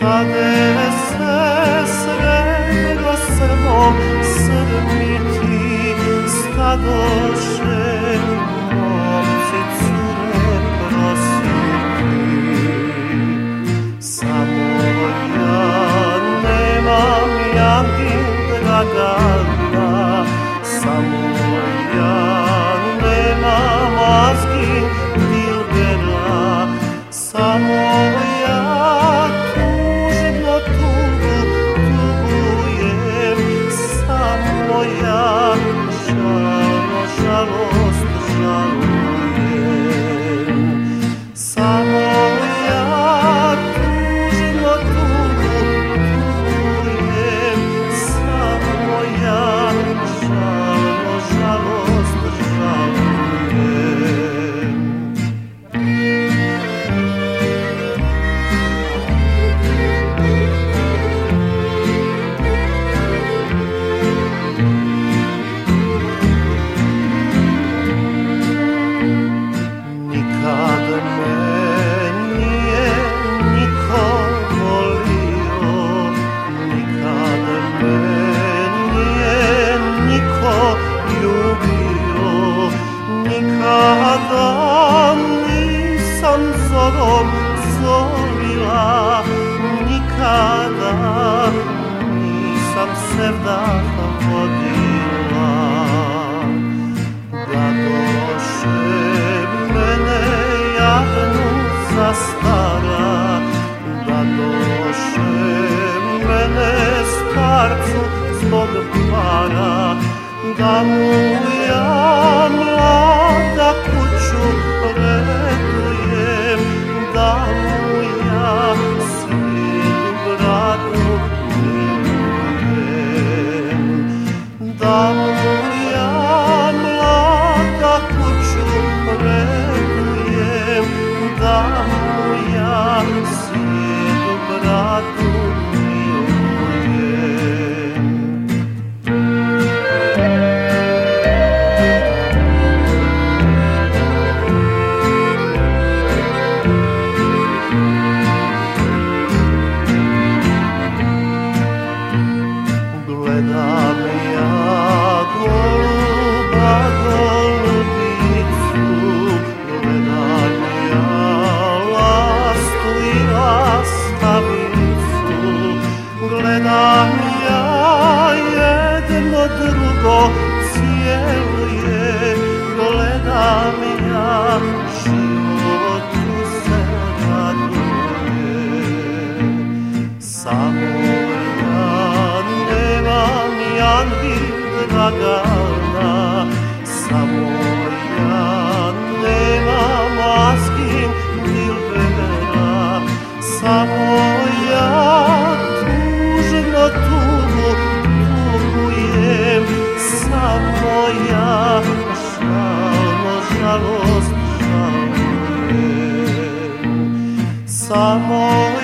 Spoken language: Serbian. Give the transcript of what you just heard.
Stade se srebro srbom srmiti, stadoše momci cure prositi. Samo ja nemam jangin Dragana, samo ja nemam Azgin Dilbera, samo ja tužno tugujem, samo ja žalost žalujem. Samo ja tužno tugujem, samo ja žalost žalujem. Nikad me nije niko volio, nikad me nije niko ljubio, nikada nisam zorom zorila, nikada nisam se vdah vodila. Da doše mene jadnu zastara, da doše mene starcu zbog para, da mu ja mlada kuću redujem, da mu ja sinu bratu milujem, da mu ja mlada kuću redujem, da mu ja sinu bratu milujem. Gledam ja goluba golubicu, gledam ja lastu i lastavicu, gledam ja jedno drugo cijeluje, gledam ja životu se raduje. Samo Dragana, samo ja nemam Azgin Dilbera, samo ja tužno tugujem, samo ja žalost žalujem, samo